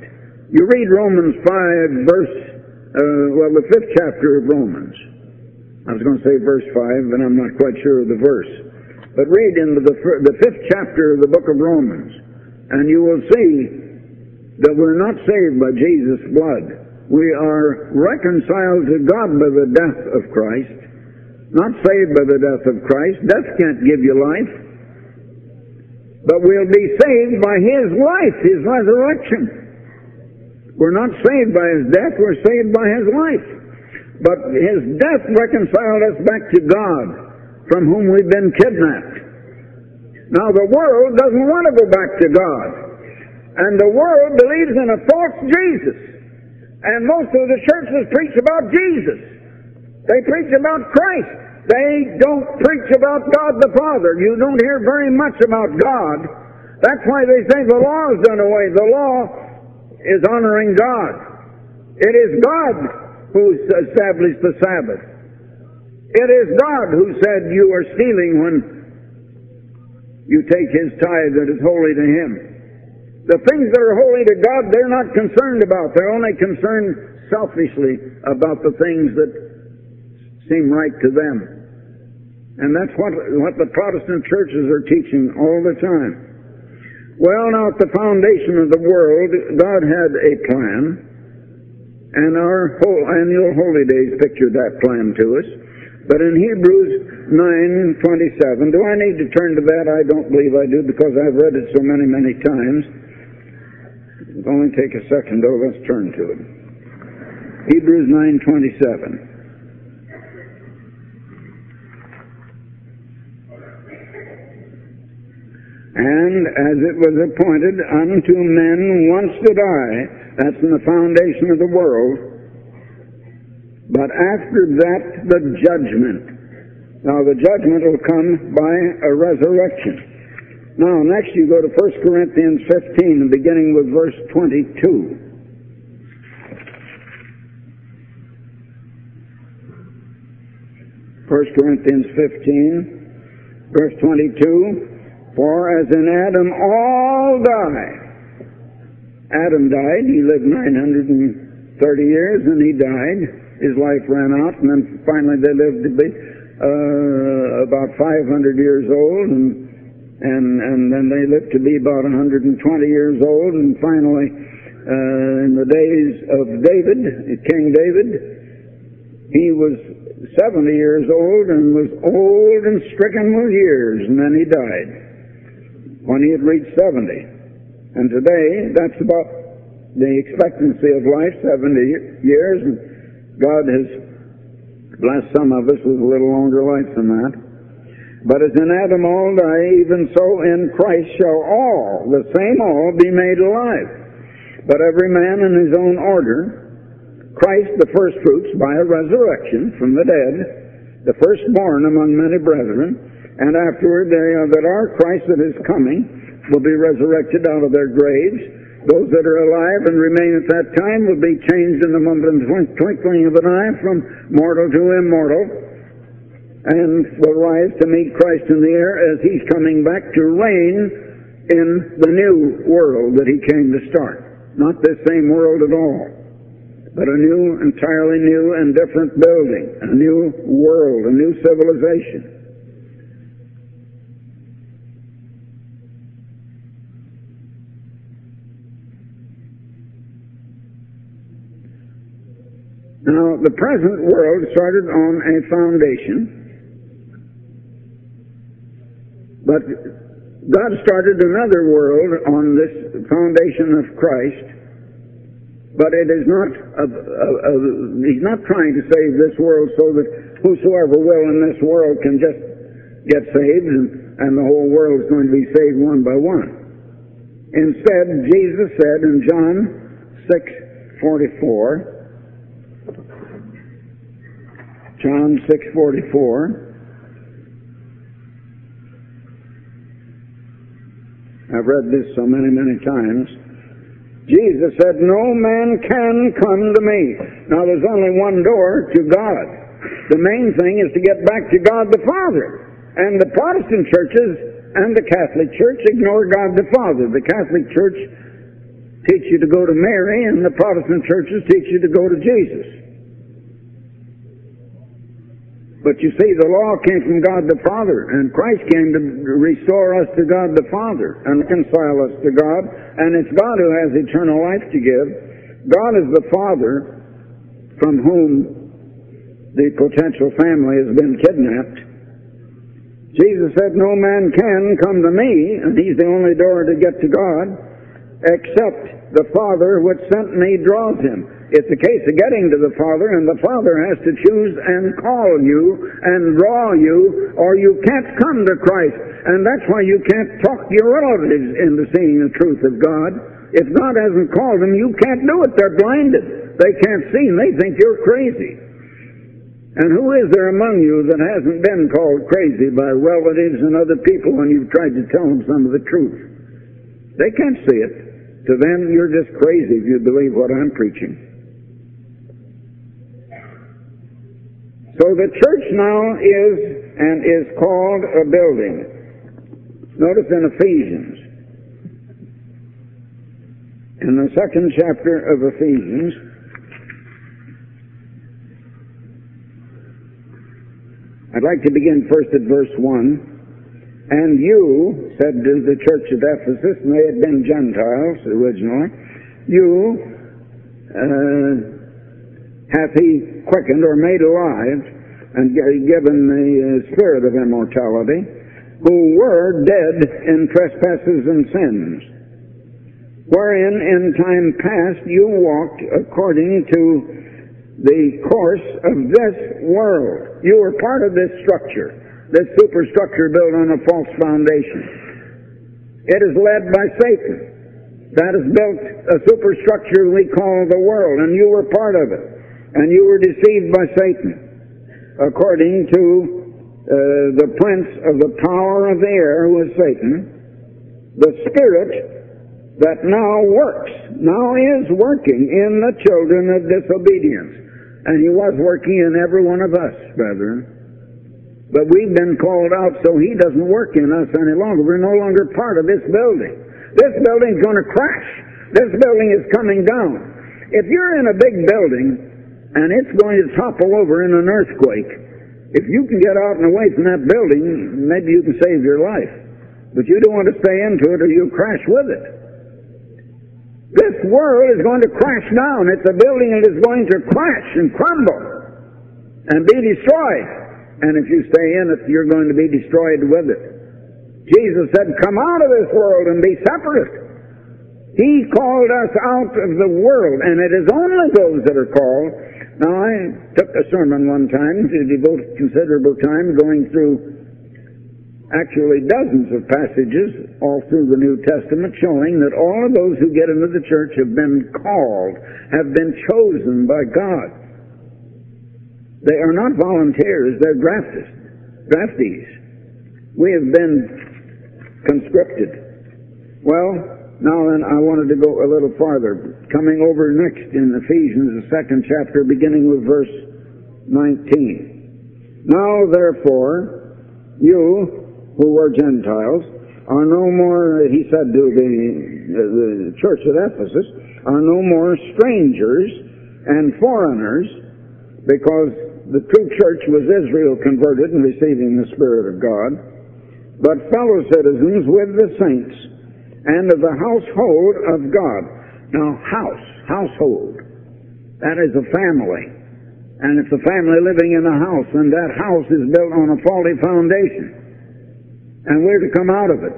Speaker 1: You read Romans 5, the 5th chapter of Romans. I was going to say verse 5, but I'm not quite sure of the verse. But read in the 5th chapter of the book of Romans, and you will see that we're not saved by Jesus' blood. We are reconciled to God by the death of Christ, not saved by the death of Christ. Death can't give you life. But we'll be saved by His life, His resurrection. We're not saved by His death, we're saved by His life. But His death reconciled us back to God, from whom we've been kidnapped. Now the world doesn't want to go back to God. And the world believes in a false Jesus. And most of the churches preach about Jesus. They preach about Christ. They don't preach about God the Father. You don't hear very much about God. That's why they say the law is done away. The law is honoring God. It is God who established the Sabbath. It is God who said you are stealing when you take His tithe that is holy to Him. The things that are holy to God, they're not concerned about. They're only concerned selfishly about the things that seem right to them. And that's what the Protestant churches are teaching all the time. Well, now at the foundation of the world, God had a plan, and our whole annual holy days pictured that plan to us. But in Hebrews 9:27, do I need to turn to that? I don't believe I do, because I've read it so many, many times. It'll only take a second, though. Let's turn to it. Hebrews 9:27. And as it was appointed unto men once to die, that's in the foundation of the world, but after that the judgment. Now the judgment will come by a resurrection. Now next you go to 1 Corinthians 15, beginning with verse 22. 1 Corinthians 15, verse 22. For as in Adam all die. Adam died. He lived 930 years and he died. His life ran out, and then finally they lived to be about 500 years old, and then they lived to be about 120 years old, and finally in the days of David, King David, he was 70 years old and was old and stricken with years, and then he died when he had reached 70. And today, that's about the expectancy of life, 70 years, and God has blessed some of us with a little longer life than that. But as in Adam all die, even so in Christ shall all, the same all, be made alive. But every man in his own order, Christ the firstfruits by a resurrection from the dead, the firstborn among many brethren, and afterward they that are Christ that is coming will be resurrected out of their graves. Those that are alive and remain at that time will be changed in the moment and twinkling of an eye from mortal to immortal, and will rise to meet Christ in the air as He's coming back to reign in the new world that He came to start. Not this same world at all, but a new, entirely new and different building, a new world, a new civilization. Now, the present world started on a foundation, but God started another world on this foundation of Christ, but it is not, He's not trying to save this world so that whosoever will in this world can just get saved and the whole world is going to be saved one by one. Instead, Jesus said in John 6:44, John 6:44. I've read this so many, many times. Jesus said, no man can come to me. Now there's only one door to God. The main thing is to get back to God the Father. And the Protestant churches and the Catholic Church ignore God the Father. The Catholic Church teach you to go to Mary, and the Protestant churches teach you to go to Jesus. But you see, the law came from God the Father, and Christ came to restore us to God the Father and reconcile us to God, and it's God who has eternal life to give. God is the Father from whom the potential family has been kidnapped. Jesus said, no man can come to me, and he's the only door to get to God, except the Father which sent me draws him. It's a case of getting to the Father, and the Father has to choose and call you and draw you, or you can't come to Christ. And that's why you can't talk your relatives into seeing the truth of God. If God hasn't called them, you can't do it. They're blinded. They can't see, and they think you're crazy. And who is there among you that hasn't been called crazy by relatives and other people when you've tried to tell them some of the truth? They can't see it. To them, you're just crazy if you believe what I'm preaching. So the church now is called a building. Notice in Ephesians, in the 2nd chapter of Ephesians, I'd like to begin first at verse 1. And you, said to the church at Ephesus, and they had been Gentiles originally, you hath he quickened or made alive and given the spirit of immortality, who were dead in trespasses and sins, wherein in time past you walked according to the course of this world. You were part of this structure, this superstructure built on a false foundation. It is led by Satan. That has built a superstructure we call the world, and you were part of it. And you were deceived by Satan, according to the prince of the power of the air, who is Satan, the spirit that now is working in the children of disobedience. And he was working in every one of us, brethren. But we've been called out, so he doesn't work in us any longer. We're no longer part of this building. This building's going to crash. This building is coming down. If you're in a big building, and it's going to topple over in an earthquake, if you can get out and away from that building, maybe you can save your life. But you don't want to stay into it or you'll crash with it. This world is going to crash down. It's a building that is going to crash and crumble and be destroyed. And if you stay in it, you're going to be destroyed with it. Jesus said, come out of this world and be separate. He called us out of the world, and it is only those that are called. Now, I took a sermon one time to devote considerable time going through actually dozens of passages all through the New Testament showing that all of those who get into the church have been called, have been chosen by God. They are not volunteers, they're draftees. We have been conscripted. Well, now then, I wanted to go a little farther. Coming over next in Ephesians, the 2nd chapter, beginning with verse 19. Now, therefore, you who were Gentiles are no more, he said to the church at Ephesus, are no more strangers and foreigners, because the true church was Israel converted and receiving the Spirit of God, but fellow citizens with the saints, and of the household of God. Now, household, that is a family. And it's a family living in a house, and that house is built on a faulty foundation. And we're to come out of it.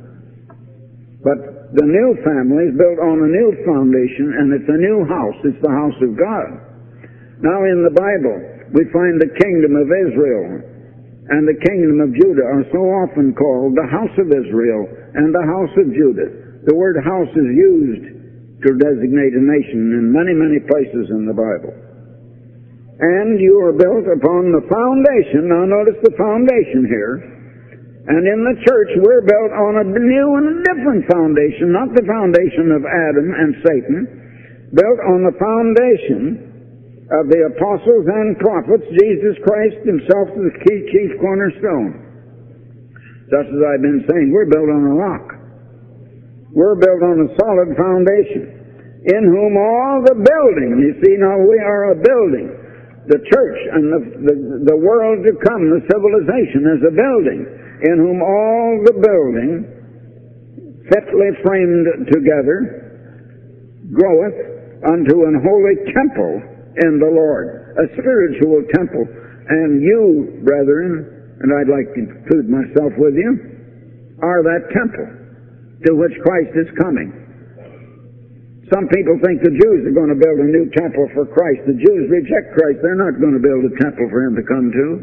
Speaker 1: But the new family is built on a new foundation, and it's a new house. It's the house of God. Now, in the Bible, we find the kingdom of Israel and the kingdom of Judah are so often called the house of Israel and the house of Judah. The word house is used to designate a nation in many, many places in the Bible. And you are built upon the foundation. Now notice the foundation here. And in the church we're built on a new and a different foundation, not the foundation of Adam and Satan, built on the foundation of the apostles and prophets, Jesus Christ himself the chief cornerstone. Just as I've been saying, we're built on a rock. We're built on a solid foundation, in whom all the building, you see, now we are a building. The church and the world to come, the civilization, is a building, in whom all the building, fitly framed together, groweth unto an holy temple in the Lord, a spiritual temple. And you, brethren, and I'd like to include myself with you, are that temple to which Christ is coming. Some people think the Jews are going to build a new temple for Christ. The Jews reject Christ. They're not going to build a temple for Him to come to.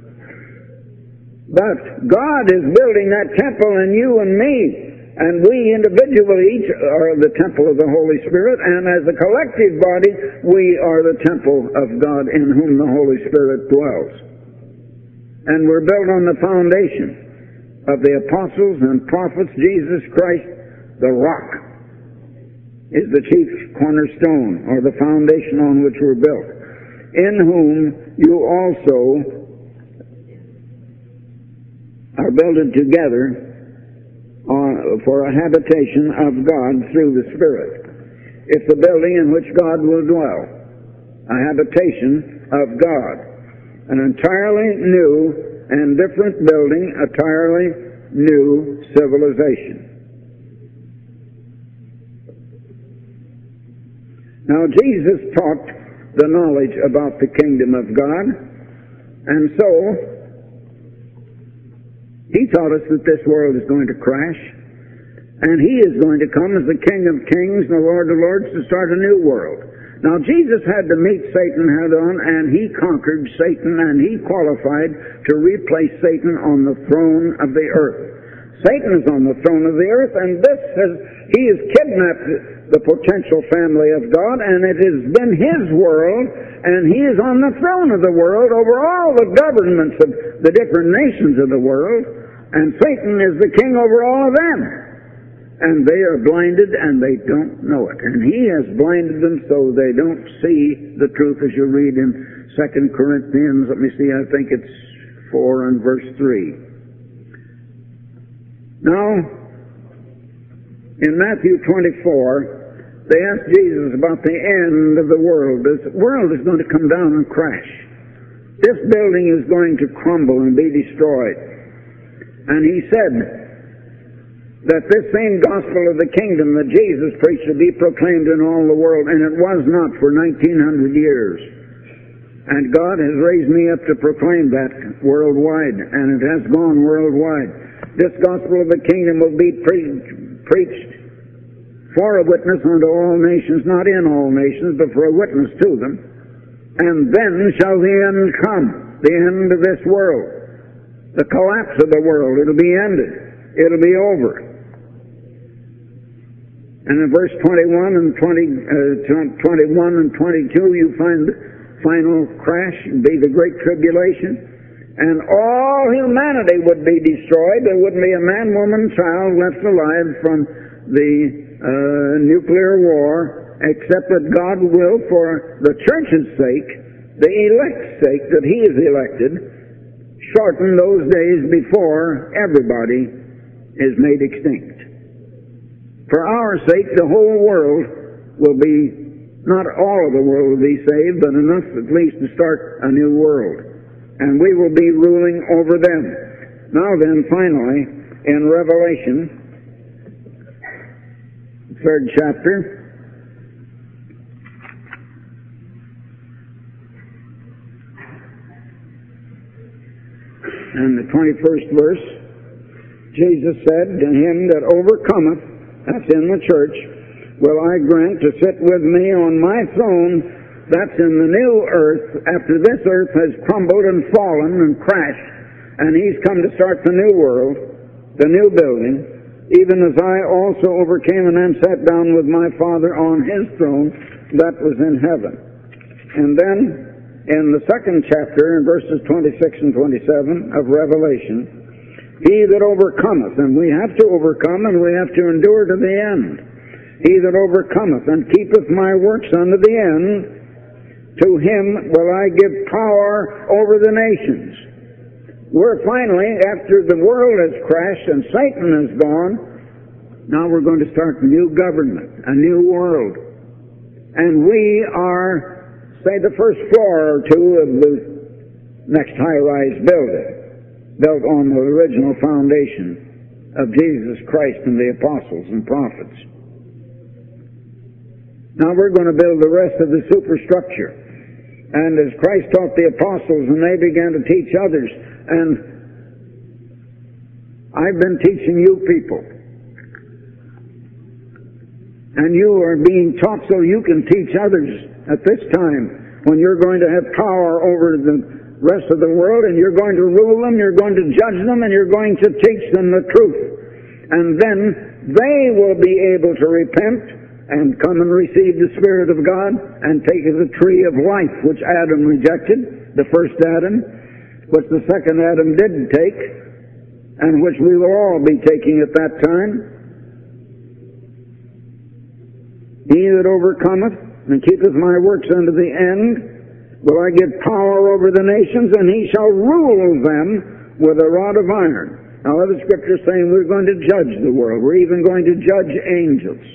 Speaker 1: But God is building that temple in you and me. And we individually each are the temple of the Holy Spirit. And as a collective body, we are the temple of God in whom the Holy Spirit dwells. And we're built on the foundation of the apostles and prophets. Jesus Christ, the rock, is the chief cornerstone, or the foundation on which we're built, in whom you also are builded together for a habitation of God through the Spirit. It's the building in which God will dwell, a habitation of God, an entirely new and different building, a entirely new civilization. Now, Jesus taught the knowledge about the kingdom of God, and so He taught us that this world is going to crash, and He is going to come as the King of Kings and the Lord of Lords to start a new world. Now, Jesus had to meet Satan head on, and He conquered Satan, and He qualified to replace Satan on the throne of the earth. Satan is on the throne of the earth, and He has kidnapped the potential family of God, and it has been His world, and He is on the throne of the world over all the governments of the different nations of the world, and Satan is the king over all of them. And they are blinded, and they don't know it. And He has blinded them so they don't see the truth, as you read in 2 Corinthians, let me see, I think it's 4 and verse 3. Now, in Matthew 24, they asked Jesus about the end of the world. The world is going to come down and crash. This building is going to crumble and be destroyed. And He said that this same gospel of the kingdom that Jesus preached would be proclaimed in all the world, and it was not for 1900 years. And God has raised me up to proclaim that worldwide, and it has gone worldwide. This gospel of the kingdom will be preached for a witness unto all nations, not in all nations, but for a witness to them. And then shall the end come, the end of this world, the collapse of the world. It'll be ended. It'll be over. And in verse 21 and 21 and 22, you find the final crash, be the great tribulation. And all humanity would be destroyed. There wouldn't be a man, woman, child left alive from the nuclear war, except that God will, for the church's sake, the elect's sake, that He is elected, shorten those days before everybody is made extinct. For our sake, the whole world will be, not all of the world will be saved, but enough at least to start a new world. And we will be ruling over them. Now then, finally, in Revelation, 3rd chapter, and the 21st verse, Jesus said to him that overcometh, that's in the church, will I grant to sit with me on my throne. That's in the new earth, after this earth has crumbled and fallen and crashed, and He's come to start the new world, the new building, even as I also overcame and am sat down with my Father on His throne, that was in heaven. And then, in the 2nd chapter, in verses 26 and 27 of Revelation, He that overcometh, and we have to overcome, and we have to endure to the end. He that overcometh and keepeth my works unto the end, to him will I give power over the nations. We're finally, after the world has crashed and Satan is gone, Now we're going to start a new government, a new world. And we are, say, the first floor or two of the next high-rise building, built on the original foundation of Jesus Christ and the apostles and prophets. Now we're going to build the rest of the superstructure. And as Christ taught the apostles, and they began to teach others, and I've been teaching you people. And you are being taught so you can teach others at this time, when you're going to have power over the rest of the world, and you're going to rule them, you're going to judge them, and you're going to teach them the truth. And then they will be able to repent and come and receive the Spirit of God and take the tree of life, which Adam rejected, the first Adam, which the second Adam didn't take, and which we will all be taking at that time. He that overcometh and keepeth my works unto the end will I give power over the nations, and he shall rule them with a rod of iron. Now, other scriptures saying we're going to judge the world. We're even going to judge angels.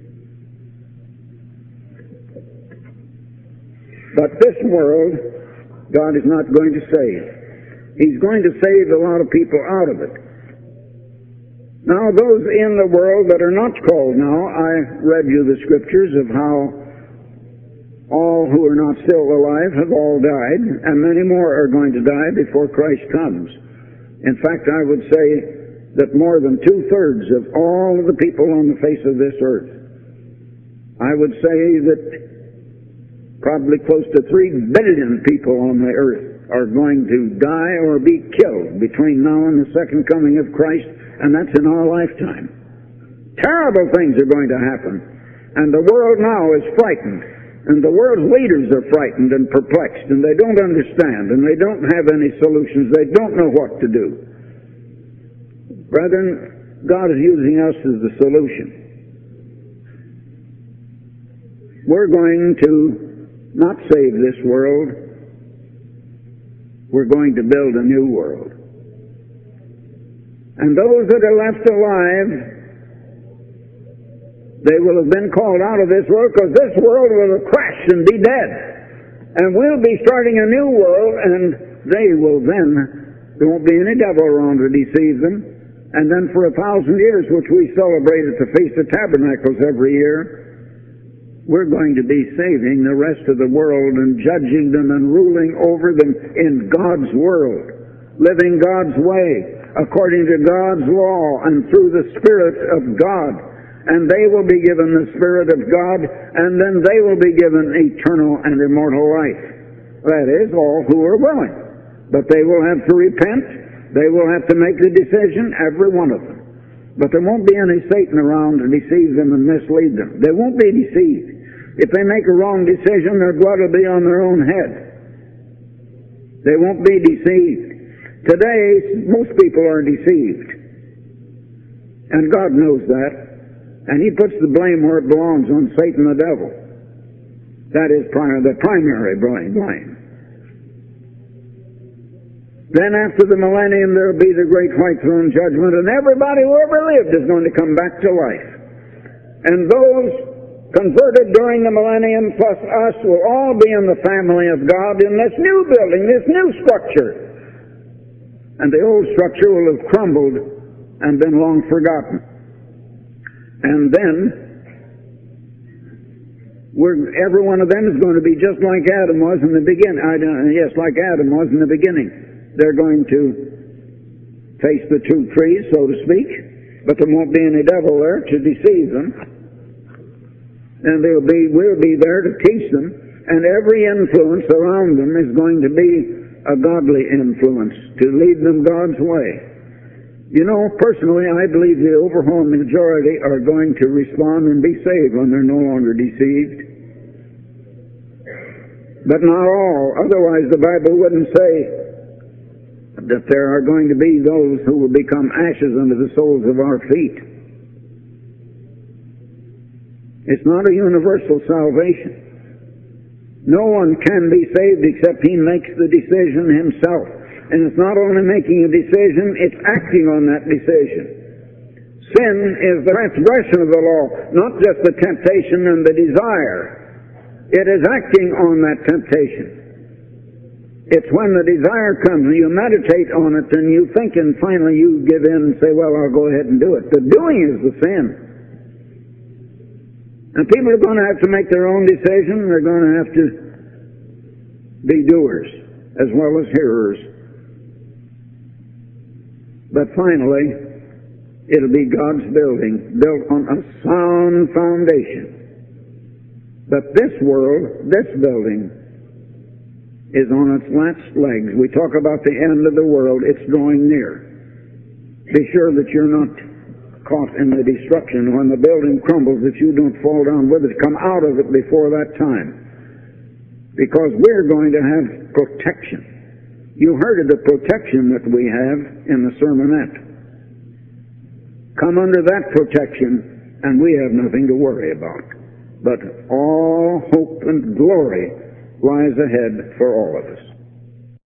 Speaker 1: But this world, God is not going to save. He's going to save a lot of people out of it. Now, those in the world that are not called now, I read you the scriptures of how all who are not still alive have all died, and many more are going to die before Christ comes. In fact, I would say that more than 2/3 of all the people on the face of this earth, I would say that probably close to 3 billion people on the earth are going to die or be killed between now and the second coming of Christ, and that's in our lifetime. Terrible things are going to happen. And the world now is frightened, and the world's leaders are frightened and perplexed, and they don't understand, and they don't have any solutions. They don't know what to do. Brethren, God is using us as the solution. We're going to not save this world. We're going to build a new world. And those that are left alive, they will have been called out of this world, because this world will have crashed and be dead. And we'll be starting a new world, and they will then, there won't be any devil around to deceive them. And then for 1,000 years, which we celebrate at the Feast of Tabernacles every year, we're going to be saving the rest of the world and judging them and ruling over them in God's world, living God's way, according to God's law and through the Spirit of God. And they will be given the Spirit of God, and then they will be given eternal and immortal life. That is, all who are willing. But they will have to repent. They will have to make the decision, every one of them. But there won't be any Satan around to deceive them and mislead them. They won't be deceived. If they make a wrong decision, their blood will be on their own head. They won't be deceived. Today, most people are deceived. And God knows that. And He puts the blame where it belongs, on Satan the devil. That is the primary blame. Then after the millennium, there will be the great white throne judgment, and everybody who ever lived is going to come back to life. And those converted during the millennium plus us will all be in the family of God in this new building, this new structure. And the old structure will have crumbled and been long forgotten. And then every one of them is going to be just like Adam was in the beginning. Like Adam was in the beginning. They're going to face the two trees, so to speak, but there won't be any devil there to deceive them. And we'll be there to teach them, and every influence around them is going to be a godly influence to lead them God's way. You know, personally, I believe the overwhelming majority are going to respond and be saved when they're no longer deceived. But not all. Otherwise, the Bible wouldn't say that there are going to be those who will become ashes under the soles of our feet. It's not a universal salvation. No one can be saved except he makes the decision himself. And it's not only making a decision, it's acting on that decision. Sin is the transgression of the law, not just the temptation and the desire. It is acting on that temptation. It's when the desire comes and you meditate on it and you think and finally you give in and say, well, I'll go ahead and do it. The doing is the sin. And people are going to have to make their own decision. They're going to have to be doers as well as hearers. But finally, it'll be God's building, built on a sound foundation. But this world, this building, is on its last legs. We talk about the end of the world. It's drawing near. Be sure that you're not caught in the destruction when the building crumbles, that you don't fall down with it. Come out of it before that time. Because we're going to have protection. You heard of the protection that we have in the sermonette. Come under that protection, and we have nothing to worry about. But all hope and glory lies ahead for all of us.